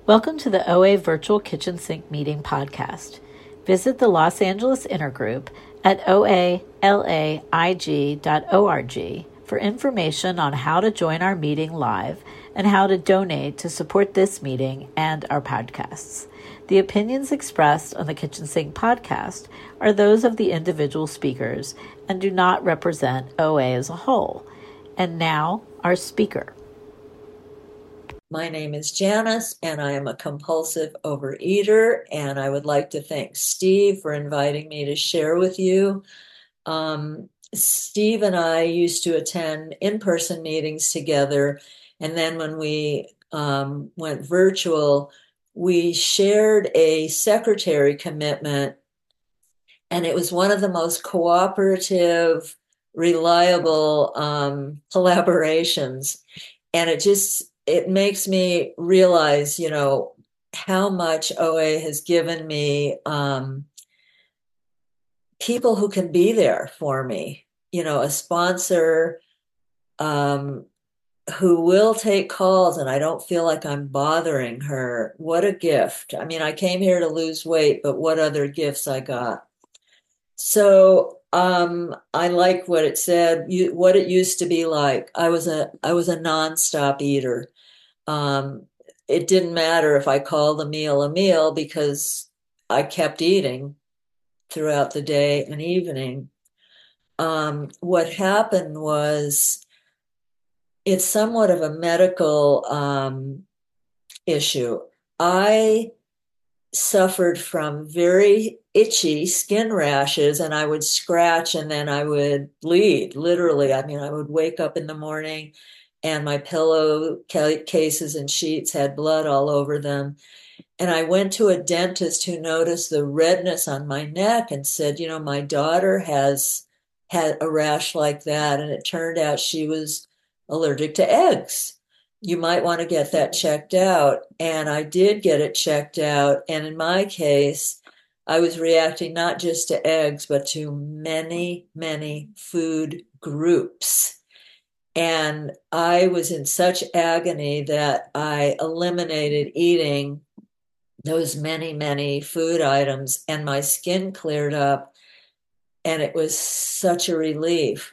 Welcome to the OA Virtual Kitchen Sink Meeting podcast. Visit the Los Angeles Intergroup at oalaig.org for information on how to join our meeting live and how to donate to support this meeting and our podcasts. The opinions expressed on the Kitchen Sink podcast are those of the individual speakers and do not represent OA as a whole. And now, our speaker. My name is Janice, and I am a compulsive overeater, and I would like to thank Steve for inviting me to share with you. Steve and I used to attend in-person meetings together, and then when we went virtual, we shared a secretary commitment, and it was one of the most cooperative, reliable collaborations, and it makes me realize, how much OA has given me people who can be there for me, a sponsor who will take calls and I don't feel like I'm bothering her. What a gift. I mean, I came here to lose weight, but what other gifts I got. So I like what it said, what it used to be like. I was a nonstop eater. It didn't matter if I called a meal because I kept eating throughout the day and evening. What happened was it's somewhat of a medical issue. I suffered from very itchy skin rashes, and I would scratch and then I would bleed, literally. I mean, I would wake up in the morning and my pillow cases and sheets had blood all over them. And I went to a dentist who noticed the redness on my neck and said, my daughter has had a rash like that. And it turned out she was allergic to eggs. You might want to get that checked out. And I did get it checked out. And in my case, I was reacting not just to eggs, but to many, many food groups. And I was in such agony that I eliminated eating those many, many food items, and my skin cleared up, and it was such a relief.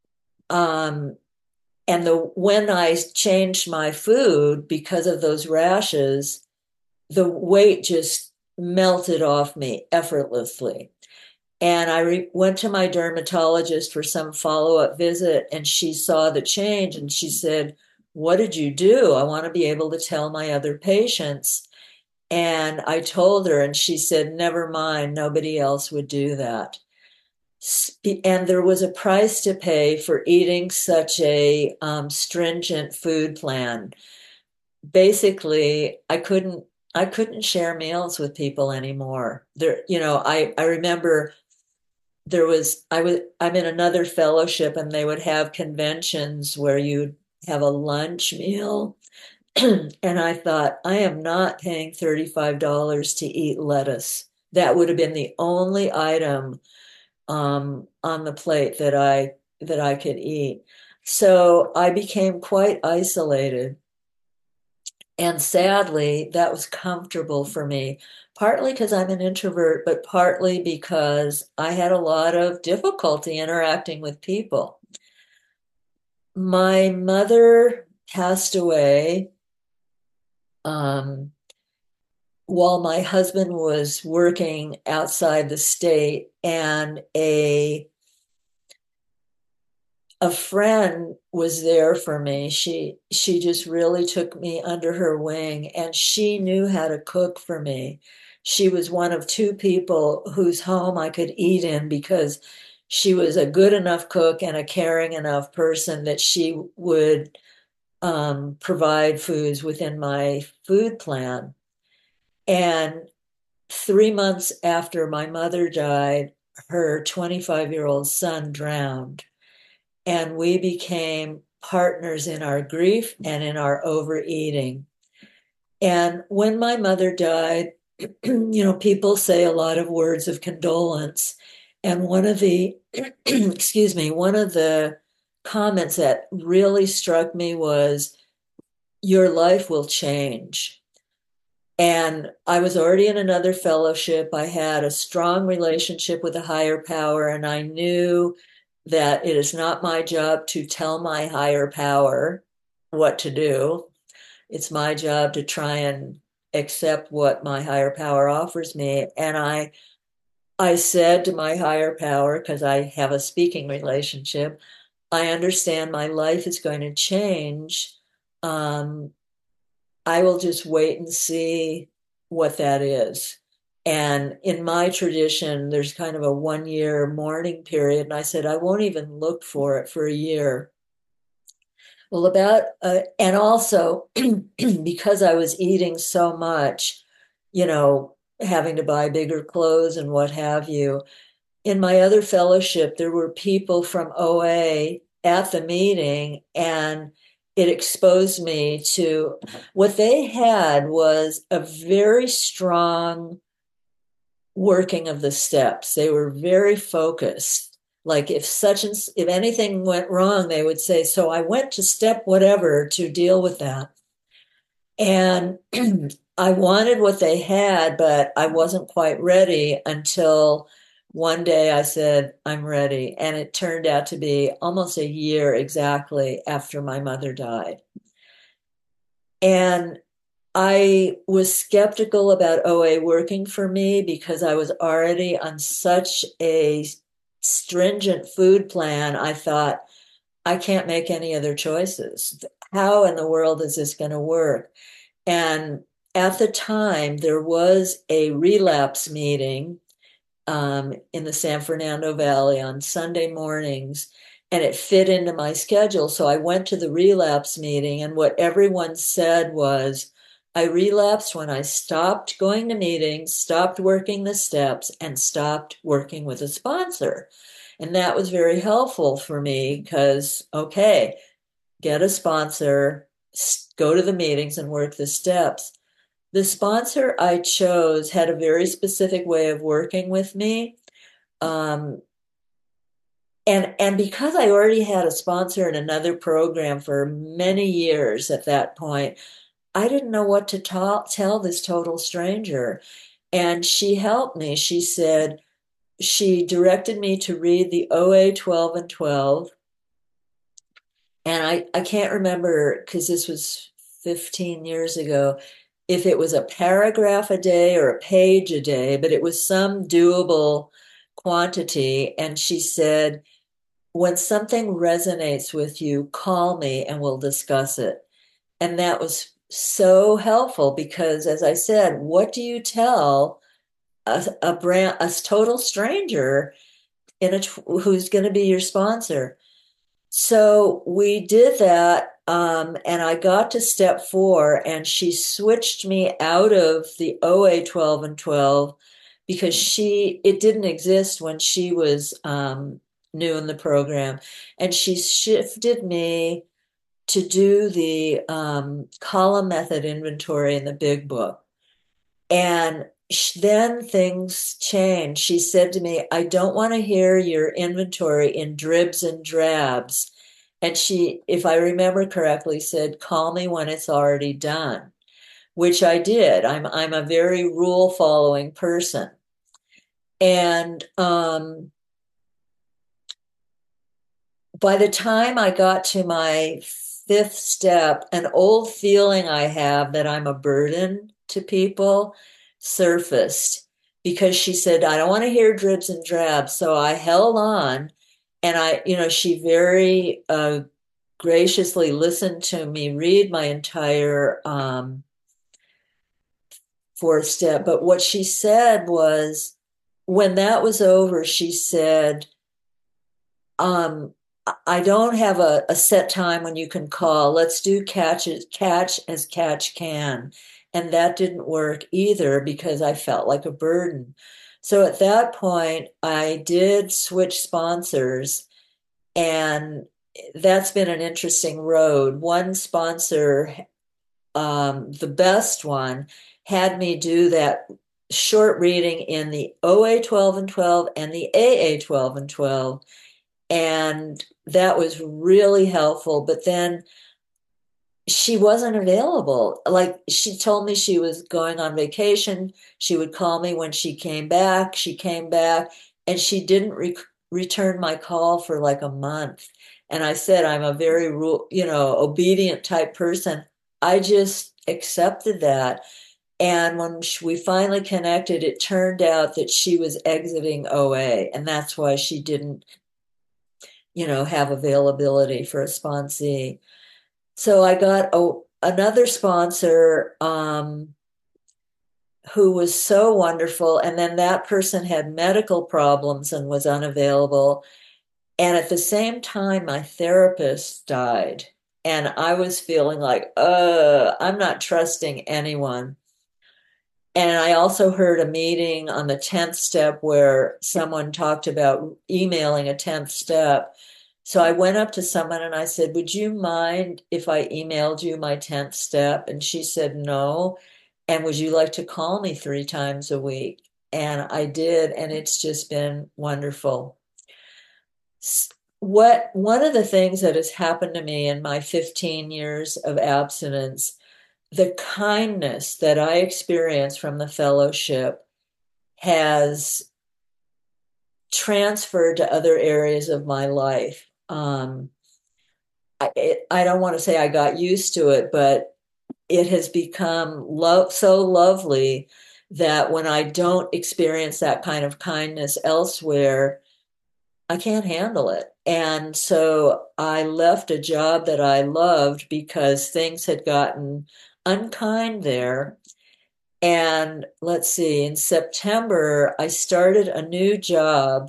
And when I changed my food because of those rashes, the weight just melted off me effortlessly. And I went to my dermatologist for some follow-up visit, and she saw the change and she said, "What did you do? I want to be able to tell my other patients." And I told her, and she said, "Never mind, nobody else would do that." And there was a price to pay for eating such a stringent food plan. Basically, I couldn't share meals with people anymore. I remember I'm in another fellowship, and they would have conventions where you'd have a lunch meal. And I thought, I am not paying $35 to eat lettuce. That would have been the only item on the plate that I could eat. So I became quite isolated. And sadly, that was comfortable for me, partly because I'm an introvert, but partly because I had a lot of difficulty interacting with people. My mother passed away while my husband was working outside the state, and a friend was there for me. She just really took me under her wing, and she knew how to cook for me. She was one of two people whose home I could eat in because she was a good enough cook and a caring enough person that she would provide foods within my food plan. And 3 months after my mother died, her 25-year-old son drowned. And we became partners in our grief and in our overeating. And when my mother died, people say a lot of words of condolence. And one of the, one of the comments that really struck me was, "Your life will change." And I was already in another fellowship. I had a strong relationship with a higher power, and I knew that it is not my job to tell my higher power what to do. It's my job to try and accept what my higher power offers me. And I said to my higher power, because I have a speaking relationship, I understand my life is going to change. Um, I will just wait and see what that is. And in my tradition, there's kind of a 1 year mourning period. And I said, I won't even look for it for a year. Well, and also because I was eating so much, having to buy bigger clothes and what have you, in my other fellowship, there were people from OA at the meeting, and it exposed me to what they had was a very strong working of the steps. They were very focused. Like if anything went wrong, they would say, so I went to step whatever to deal with that. And I wanted what they had, but I wasn't quite ready until one day I said, I'm ready. And it turned out to be almost a year exactly after my mother died. And I was skeptical about OA working for me because I was already on such a stringent food plan. I thought, I can't make any other choices. How in the world is this going to work? And at the time, there was a relapse meeting in the San Fernando Valley on Sunday mornings, and it fit into my schedule. So I went to the relapse meeting, and what everyone said was, I relapsed when I stopped going to meetings, stopped working the steps, and stopped working with a sponsor. And that was very helpful for me because, okay, get a sponsor, go to the meetings and work the steps. The sponsor I chose had a very specific way of working with me. Um, and because I already had a sponsor in another program for many years at that point, I didn't know what to tell this total stranger. And she helped me. She directed me to read the OA 12 and 12. And I can't remember because this was 15 years ago if it was a paragraph a day or a page a day, but it was some doable quantity. And she said, when something resonates with you, call me and we'll discuss it. And that was so helpful because, as I said, what do you tell a total stranger who's going to be your sponsor? So we did that, and I got to step 4, and she switched me out of the OA 12 and 12 because it didn't exist when she was new in the program, and she shifted me to do the column method inventory in the big book. And then things changed. She said to me, I don't want to hear your inventory in dribs and drabs. And she, if I remember correctly, said, call me when it's already done, which I did. I'm a very rule following person. And by the time I got to my 5th step, an old feeling I have that I'm a burden to people surfaced because she said, I don't want to hear dribs and drabs. So I held on, and she very graciously listened to me read my entire 4th step. But what she said was, when that was over, she said, I don't have a set time when you can call. Let's do catch as catch can. And that didn't work either because I felt like a burden. So at that point, I did switch sponsors, and that's been an interesting road. One sponsor, the best one, had me do that short reading in the OA 12 and 12 and the AA 12 and 12. And that was really helpful. But then she wasn't available. Like she told me she was going on vacation. She would call me when she came back. She came back and she didn't return my call for like a month. And I said, I'm a very obedient type person. I just accepted that. And when we finally connected, it turned out that she was exiting OA, and that's why she didn't, have availability for a sponsee. So I got another sponsor who was so wonderful. And then that person had medical problems and was unavailable. And at the same time, my therapist died. And I was feeling like, I'm not trusting anyone. And I also heard a meeting on the 10th step where someone talked about emailing a 10th step. So I went up to someone and I said, would you mind if I emailed you my 10th step? And she said, no. And would you like to call me 3 times a week? And I did. And it's just been wonderful. One of the things that has happened to me in my 15 years of abstinence, the kindness that I experience from the fellowship has transferred to other areas of my life. I don't want to say I got used to it, but it has become so lovely that when I don't experience that kind of kindness elsewhere, I can't handle it. And so I left a job that I loved because things had gotten unkind there. And let's see, in September, I started a new job.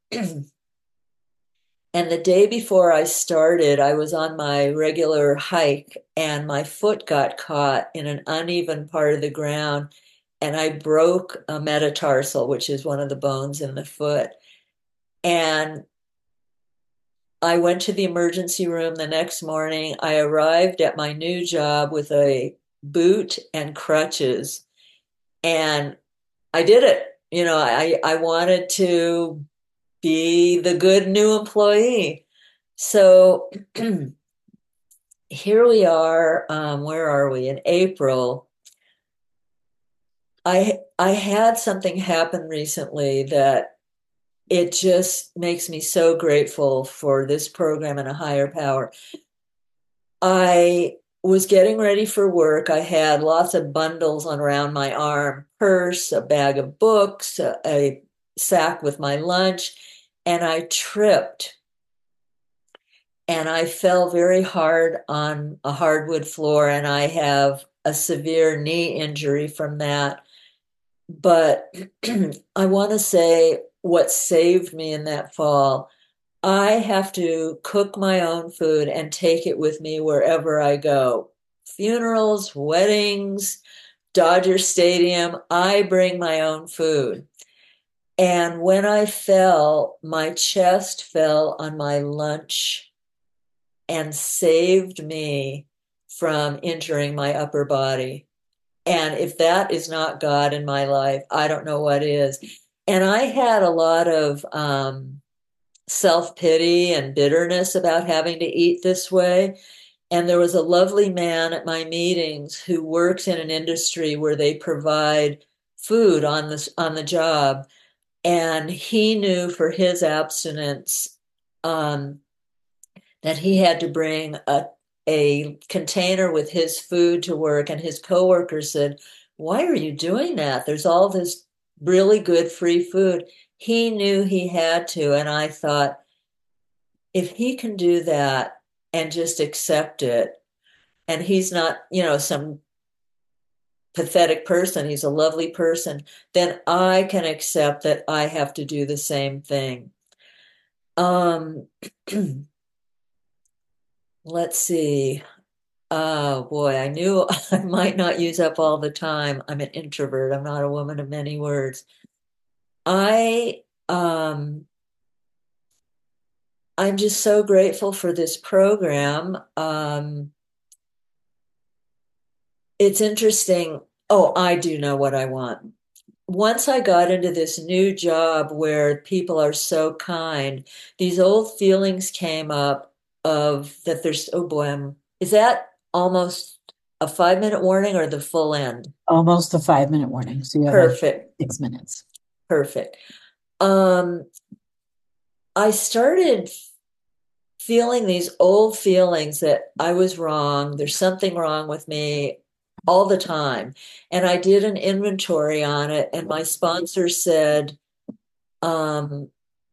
And the day before I started, I was on my regular hike and my foot got caught in an uneven part of the ground. And I broke a metatarsal, which is one of the bones in the foot. And I went to the emergency room the next morning. I arrived at my new job with a boot and crutches. And I did it. I wanted to be the good new employee. So here we are. Where are we? In April. I had something happen recently that it just makes me so grateful for this program and a higher power. I was getting ready for work. I had lots of bundles on around my arm, purse, a bag of books, a sack with my lunch, and I tripped and I fell very hard on a hardwood floor, and I have a severe knee injury from that. But I want to say what saved me in that fall. I have to cook my own food and take it with me wherever I go. Funerals, weddings, Dodger Stadium, I bring my own food. And when I fell, my chest fell on my lunch and saved me from injuring my upper body. And if that is not God in my life, I don't know what is. And I had a lot of self pity and bitterness about having to eat this way. And there was a lovely man at my meetings who works in an industry where they provide food on the job. And he knew for his abstinence um, that he had to bring a container with his food to work. And his coworker said, why are you doing that? There's all this really good free food. He knew he had to. And I thought, if he can do that and just accept it, and he's not, some pathetic person, he's a lovely person, then I can accept that I have to do the same thing. Um, let's see. Oh boy, I knew I might not use up all the time. I'm an introvert. I'm not a woman of many words. I I'm just so grateful for this program. It's interesting. Oh, I do know what I want. Once I got into this new job where people are so kind, these old feelings came up of that there's, oh boy, is that almost a 5 minute warning or the full end? Almost a 5 minute warning. So you have like Perfect. 6 minutes. Perfect. Um, I started feeling these old feelings that I was wrong, there's something wrong with me all the time. And I did an inventory on it, and my sponsor said, um,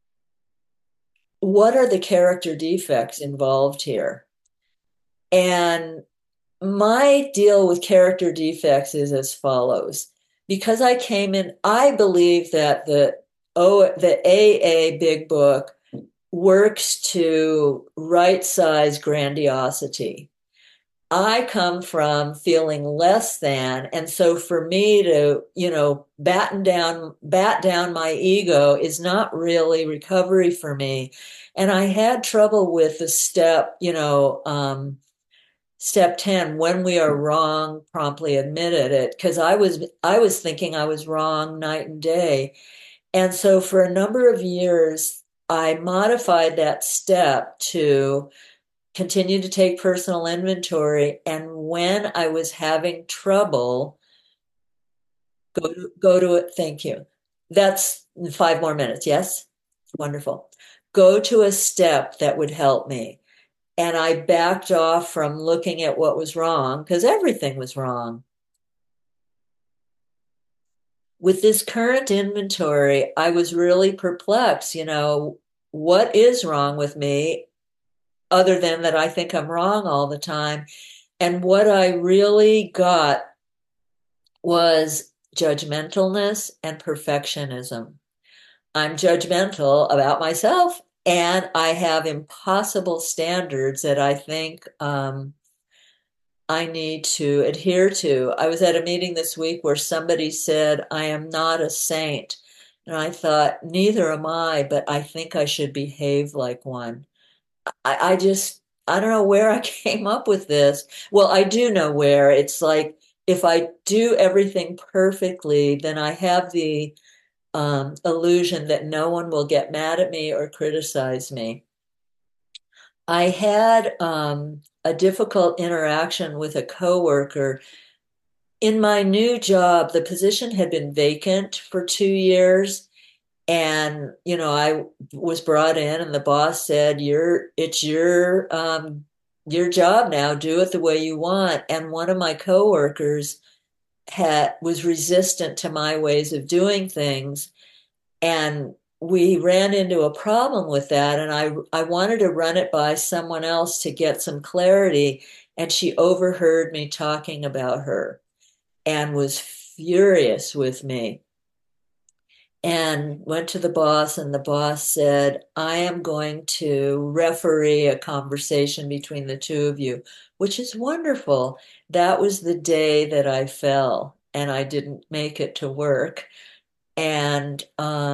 what are the character defects involved here? And my deal with character defects is as follows. Because I came in, I believe that the AA Big Book works to right size grandiosity. I come from feeling less than, and so for me to, bat down my ego is not really recovery for me. And I had trouble with the step 10, when we are wrong, promptly admitted it, because I was thinking I was wrong night and day. And so for a number of years, I modified that step to continue to take personal inventory. And when I was having trouble, go to it. Thank you. That's 5 more minutes. Yes. Wonderful. Go to a step that would help me. And I backed off from looking at what was wrong because everything was wrong. With this current inventory, I was really perplexed. What is wrong with me other than that I think I'm wrong all the time? And what I really got was judgmentalness and perfectionism. I'm judgmental about myself, and I have impossible standards that I think I need to adhere to. I was at a meeting this week where somebody said, I am not a saint. And I thought, neither am I, but I think I should behave like one. I don't know where I came up with this. Well, I do know where. It's like if I do everything perfectly, then I have the illusion that no one will get mad at me or criticize me. I had a difficult interaction with a coworker. In my new job, the position had been vacant for 2 years. And, I was brought in and the boss said, it's your job now. Do it the way you want. And one of my coworkers was resistant to my ways of doing things. And we ran into a problem with that. And I wanted to run it by someone else to get some clarity. And she overheard me talking about her and was furious with me and went to the boss. And the boss said, I am going to referee a conversation between the two of you, which is wonderful. That was the day that I fell and I didn't make it to work. And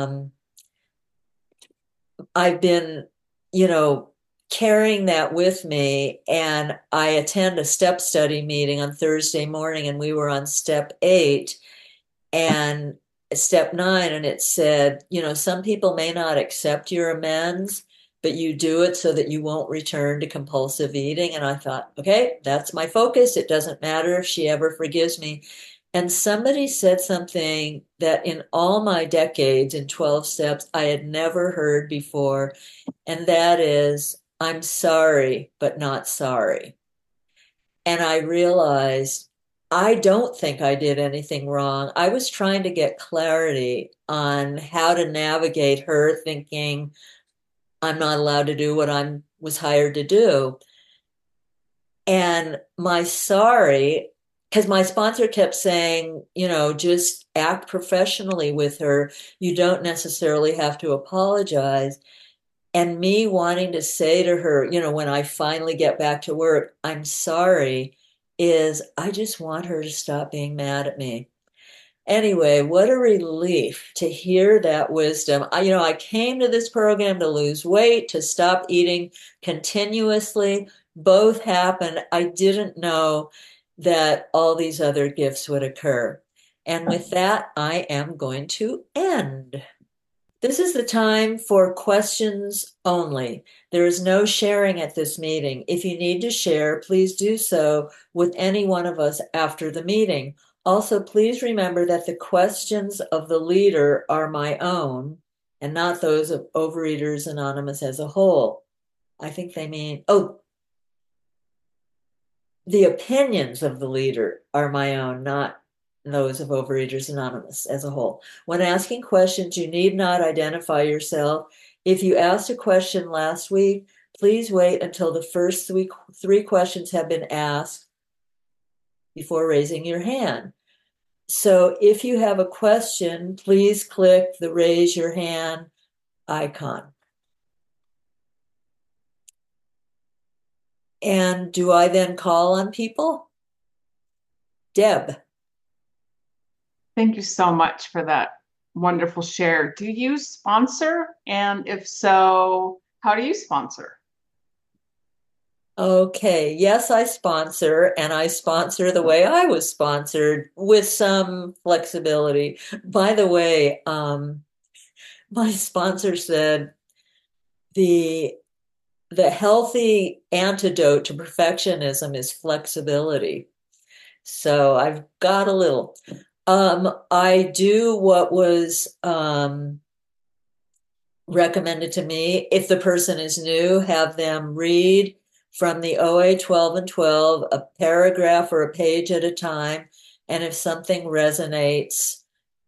I've been, you know, carrying that with me. And I attend a step study meeting on Thursday morning, and we were on step 8 and step 9. And it said, some people may not accept your amends, but you do it so that you won't return to compulsive eating. And I thought, okay, that's my focus. It doesn't matter if she ever forgives me. And somebody said something that in all my decades in 12 steps, I had never heard before. And that is, I'm sorry, but not sorry. And I realized I don't think I did anything wrong. I was trying to get clarity on how to navigate her thinking I'm not allowed to do what I was hired to do. And my sorry, because my sponsor kept saying, just act professionally with her. You don't necessarily have to apologize. And me wanting to say to her, when I finally get back to work, I'm sorry, is I just want her to stop being mad at me. Anyway, what a relief to hear that wisdom. I came to this program to lose weight, to stop eating continuously. Both happened. I didn't know that all these other gifts would occur. And with that, I am going to end. This is the time for questions only. There is no sharing at this meeting. If you need to share, please do so with any one of us after the meeting. Also, please remember that the questions of the leader are my own and not those of Overeaters Anonymous as a whole. I think they mean, the opinions of the leader are my own, not those of Overeaters Anonymous as a whole. When asking questions, you need not identify yourself. If you asked a question last week, please wait until the first three questions have been asked before raising your hand. So if you have a question, please click the raise your hand icon. And do I then call on people? Deb. Thank you so much for that wonderful share. Do you sponsor? And if so, how do you sponsor? Okay, yes, I sponsor, and I sponsor the way I was sponsored with some flexibility. By the way, my sponsor said the healthy antidote to perfectionism is flexibility. So I've got a little. I do what was recommended to me. If the person is new, have them read from the OA 12 and 12, a paragraph or a page at a time. And if something resonates,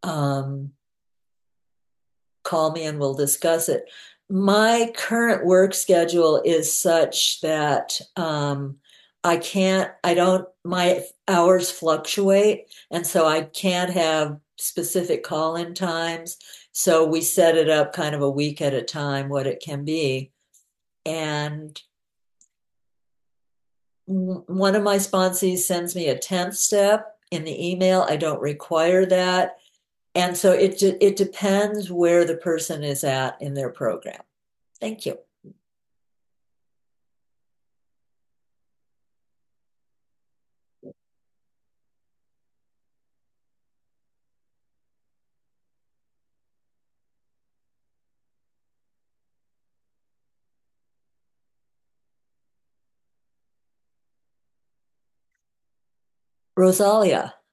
call me and we'll discuss it. My current work schedule is such that my hours fluctuate. And so I can't have specific call-in times. So we set it up kind of a week at a time, what it can be. And one of my sponsees sends me a 10th step in the email. I don't require that. And so it depends where the person is at in their program. Thank you. Rosalia.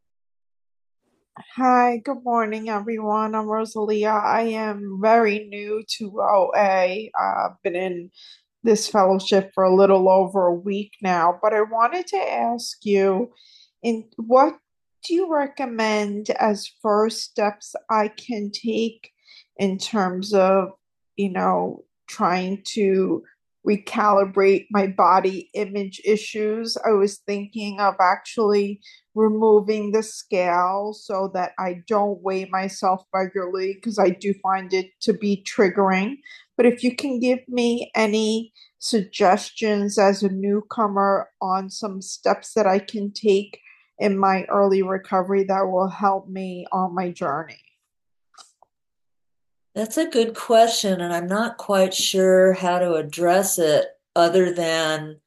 Hi, good morning, everyone. I'm Rosalia. I am very new to OA. I've been in this fellowship for a little over a week now, but I wanted to ask you, what do you recommend as first steps I can take in terms of, trying to recalibrate my body image issues? I was thinking of actually removing the scale so that I don't weigh myself regularly because I do find it to be triggering. But if you can give me any suggestions as a newcomer on some steps that I can take in my early recovery that will help me on my journey. That's a good question, and I'm not quite sure how to address it other than,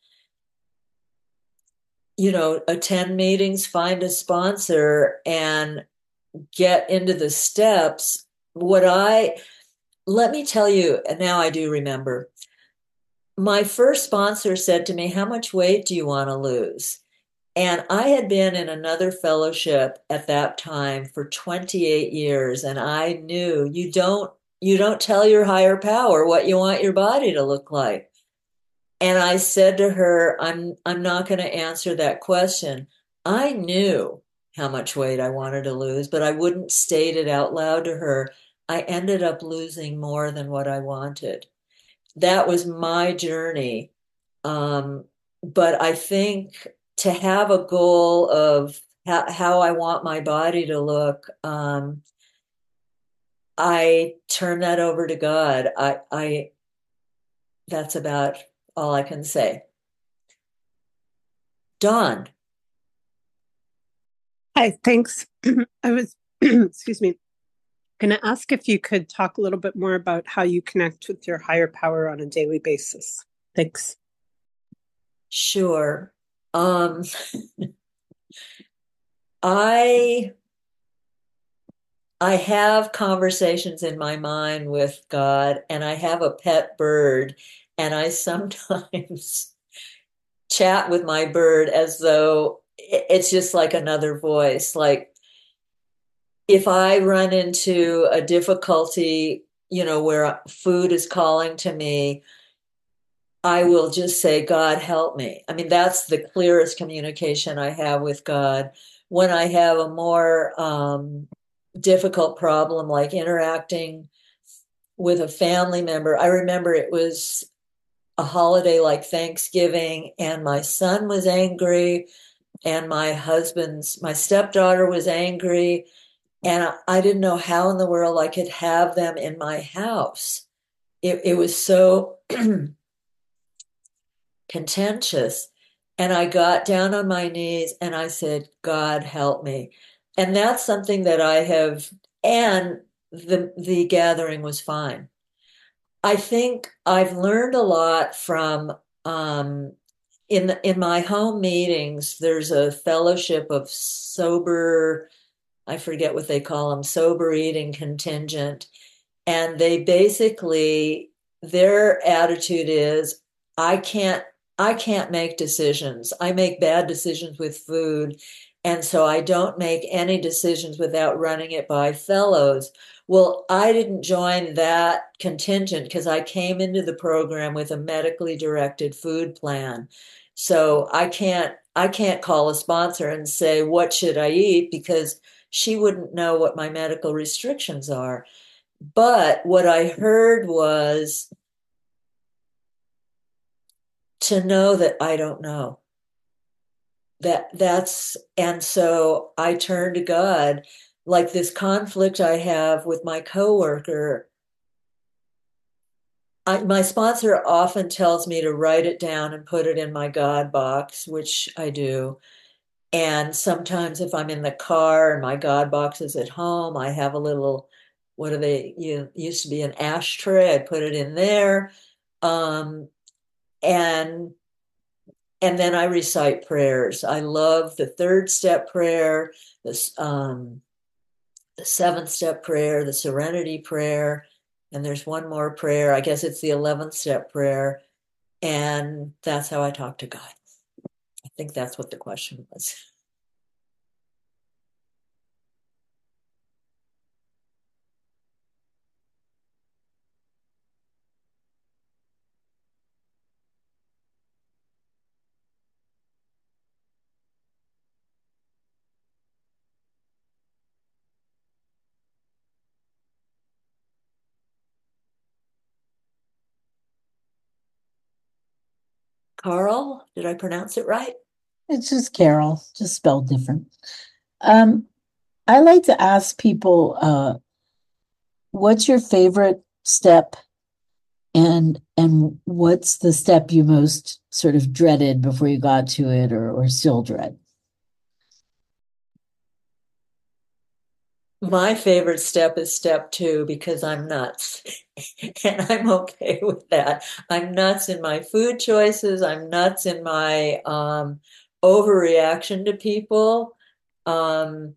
attend meetings, find a sponsor, and get into the steps. Let me tell you, and now I do remember, my first sponsor said to me, "How much weight do you want to lose?" And I had been in another fellowship at that time for 28 years, and I knew you don't tell your higher power what you want your body to look like. And I said to her, I'm not going to answer that question. I knew how much weight I wanted to lose, but I wouldn't state it out loud to her. I ended up losing more than what I wanted. That was my journey. But I think to have a goal of how I want my body to look, I turn that over to God. That's about all I can say. Dawn. Hi, thanks. I was, excuse me, going to ask if you could talk a little bit more about how you connect with your higher power on a daily basis. Thanks. Sure. I I have conversations in my mind with God, and I have a pet bird, and I sometimes chat with my bird as though it's just like another voice. Like if I run into a difficulty, where food is calling to me, I will just say, God, help me. I mean, that's the clearest communication I have with God. When I have a more difficult problem, like interacting with a family member, I remember it was a holiday like Thanksgiving, and my son was angry, and my stepdaughter was angry, and I didn't know how in the world I could have them in my house. It was so contentious. And I got down on my knees and I said, God, help me. And that's something that I have, and the gathering was fine. I think I've learned a lot from in my home meetings. There's a fellowship of sober, I forget what they call them, sober eating contingent, and they basically, their attitude is, I can't I can't make decisions. I make bad decisions with food, and so I don't make any decisions without running it by fellows. Well, I didn't join that contingent because I came into the program with a medically directed food plan. So I can't call a sponsor and say, what should I eat? Because she wouldn't know what my medical restrictions are. But what I heard was to know that I don't know. And so I turned to God, like this conflict I have with my coworker. My sponsor often tells me to write it down and put it in my God box, which I do. And sometimes if I'm in the car and my God box is at home, I have a little, what do they, used to be an ashtray. I put it in there. Um, and and then I recite prayers. I love the third step prayer, the seventh step prayer, the serenity prayer, and there's one more prayer. I guess it's the 11th step prayer. And that's how I talk to God. I think that's what the question was. Carl, did I pronounce it right? It's just Carol, just spelled different. I like to ask people, what's your favorite step, and what's the step you most sort of dreaded before you got to it, or still dread? My favorite step is step 2 because I'm nuts. And I'm okay with that. I'm nuts in my food choices. I'm nuts in my overreaction to people. Um,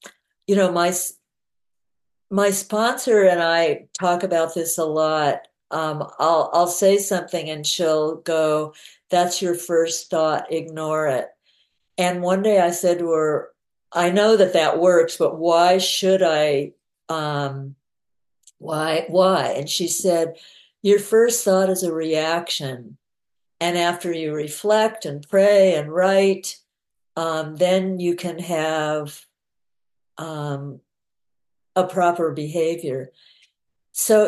my sponsor and I talk about this a lot. I'll say something and she'll go, "That's your first thought. Ignore it." And one day I said to her, "I know that works, but why should I? Why?" And she said, "Your first thought is a reaction. And after you reflect and pray and write, then you can have um, a proper behavior." So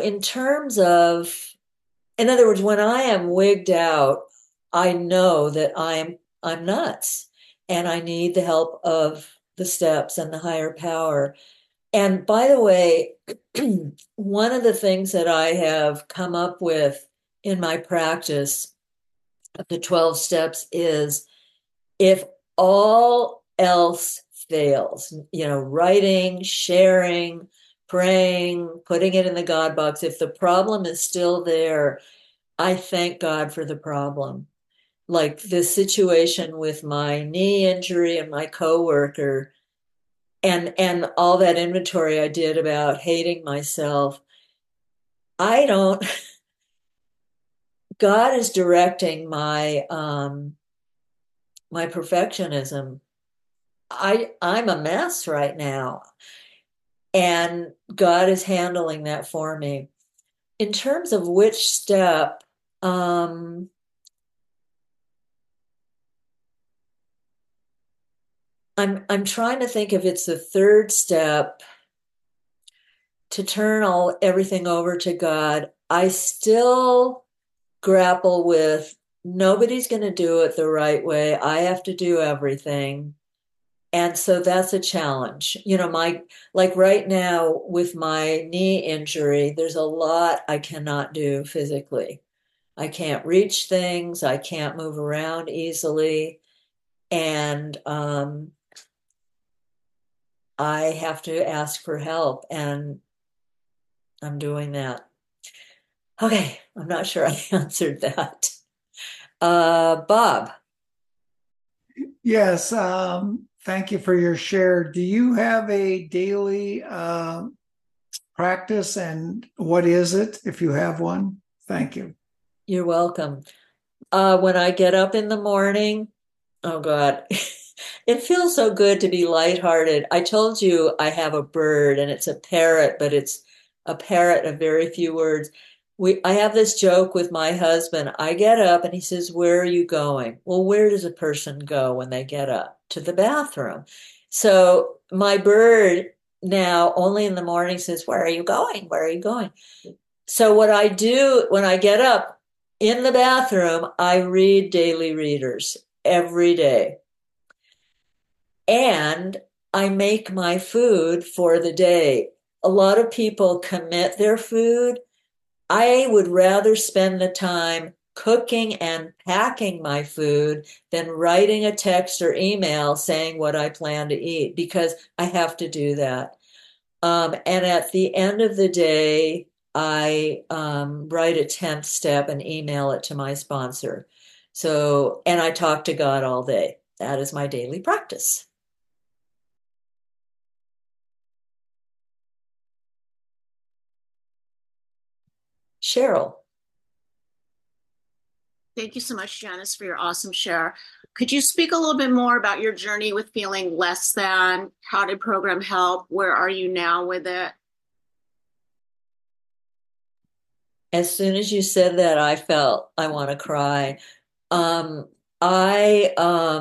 in other words, when I am wigged out, I know that I'm nuts and I need the help of the steps and the higher power. And by the way, one of the things that I have come up with in my practice of the 12 steps is, if all else fails, writing, sharing, praying, putting it in the God box, if the problem is still there, I thank God for the problem. Like the situation with my knee injury and my coworker, and all that inventory I did about hating myself, I don't, God is directing my perfectionism. I'm a mess right now, and God is handling that for me. In terms of which step, I'm trying to think if it's the third step to turn everything over to God. I still grapple with nobody's going to do it the right way. I have to do everything. And so that's a challenge. Like right now with my knee injury, there's a lot I cannot do physically. I can't reach things, I can't move around easily. And I have to ask for help, and I'm doing that. Okay, I'm not sure I answered that. Bob. Yes, thank you for your share. Do you have a daily practice, and what is it if you have one? Thank you. You're welcome. When I get up in the morning, oh God, it feels so good to be lighthearted. I told you I have a bird and it's a parrot, but it's a parrot of very few words. I have this joke with my husband. I get up and he says, "Where are you going?" Well, where does a person go when they get up? To the bathroom. So my bird now only in the morning says, "Where are you going? Where are you going?" So what I do when I get up in the bathroom, I read daily readers every day. And I make my food for the day. A lot of people commit their food. I would rather spend the time cooking and packing my food than writing a text or email saying what I plan to eat, because I have to do that. And at the end of the day, I write a 10th step and email it to my sponsor. So, and I talk to God all day. That is my daily practice. Cheryl. Thank you so much, Janice, for your awesome share. Could you speak a little bit more about your journey with feeling less than? How did program help? Where are you now with it? As soon as you said that, I felt I want to cry. Um, I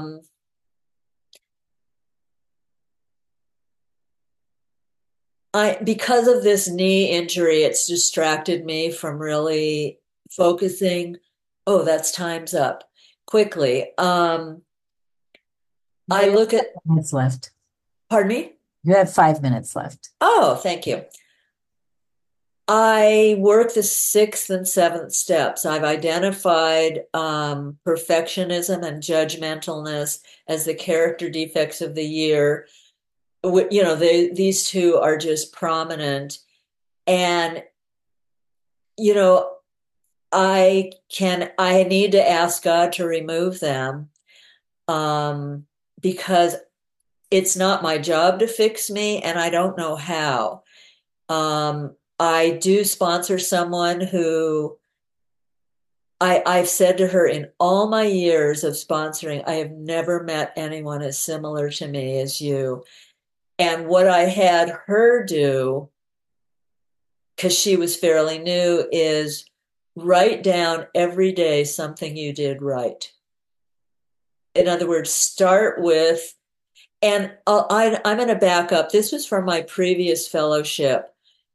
because of this knee injury, it's distracted me from really focusing. Oh, that's time's up quickly. I look at, Minutes left. pardon me? You have 5 minutes left. Oh, thank you. I work the 6th and 7th steps. I've identified perfectionism and judgmentalness as the character defects of the year. These two are just prominent. And, you know, I need to ask God to remove them, because it's not my job to fix me, and I don't know how. I do sponsor someone who I've said to her, in all my years of sponsoring, I have never met anyone as similar to me as you. And what I had her do, because she was fairly new, is write down every day something you did right. In other words, start with, and I'm going to back up. This was from my previous fellowship.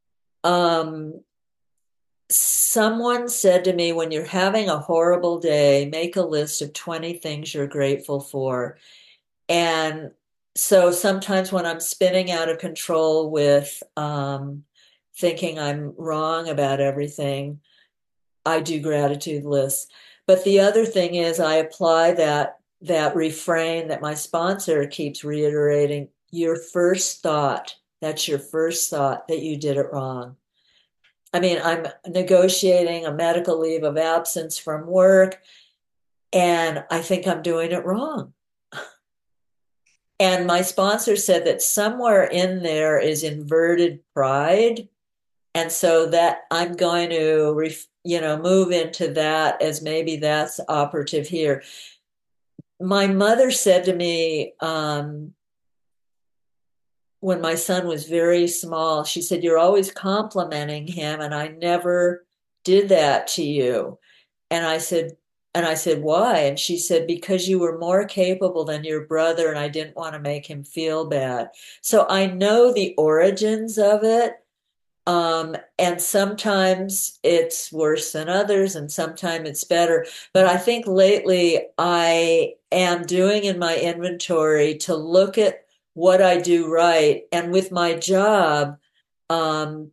Someone said to me, when you're having a horrible day, make a list of 20 things you're grateful for. And so sometimes when I'm spinning out of control with thinking I'm wrong about everything, I do gratitude lists. But the other thing is I apply that refrain that my sponsor keeps reiterating, your first thought. That's your first thought, that you did it wrong. I mean, I'm negotiating a medical leave of absence from work, and I think I'm doing it wrong. And my sponsor said that somewhere in there is inverted pride. And so that I'm going to, move into that as maybe that's operative here. My mother said to me, when my son was very small, she said, "You're always complimenting him, and I never did that to you." And I said, "Why?" And she said, "Because you were more capable than your brother, and I didn't want to make him feel bad." So I know the origins of it. And sometimes it's worse than others, and sometimes it's better. But I think lately I am doing in my inventory to look at what I do right. And with my job, um,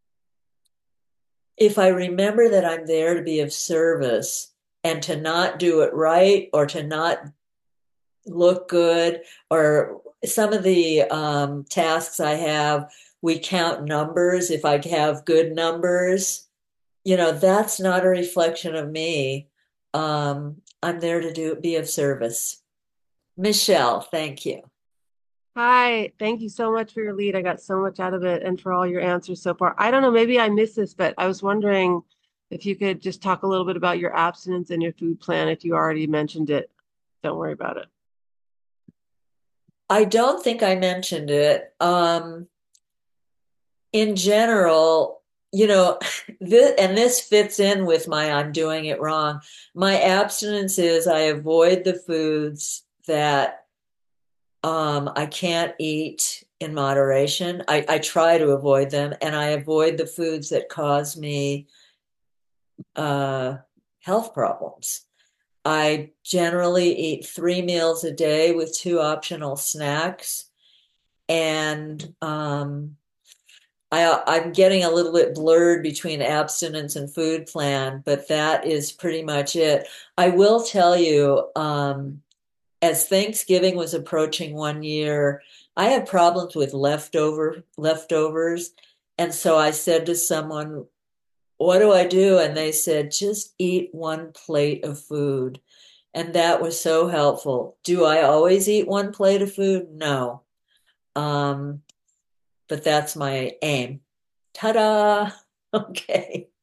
if I remember that I'm there to be of service and to not do it right or to not look good, or some of the tasks I have, we count numbers. If I have good numbers, that's not a reflection of me. I'm there to be of service. Michelle, thank you. Hi, thank you so much for your lead. I got so much out of it and for all your answers so far. I don't know, maybe I missed this, but I was wondering if you could just talk a little bit about your abstinence and your food plan if you already mentioned it. Don't worry about it. I don't think I mentioned it. In general, this fits in with my I'm doing it wrong. My abstinence is I avoid the foods that I can't eat in moderation. I try to avoid them, and I avoid the foods that cause me health problems. I generally eat 3 meals a day with 2 optional snacks. And I'm getting a little bit blurred between abstinence and food plan, but that is pretty much it. I will tell you, as Thanksgiving was approaching 1 year, I have problems with leftovers. And so I said to someone, "What do I do?" And they said, "Just eat one plate of food." And that was so helpful. Do I always eat one plate of food? No. But that's my aim. Ta-da! Okay.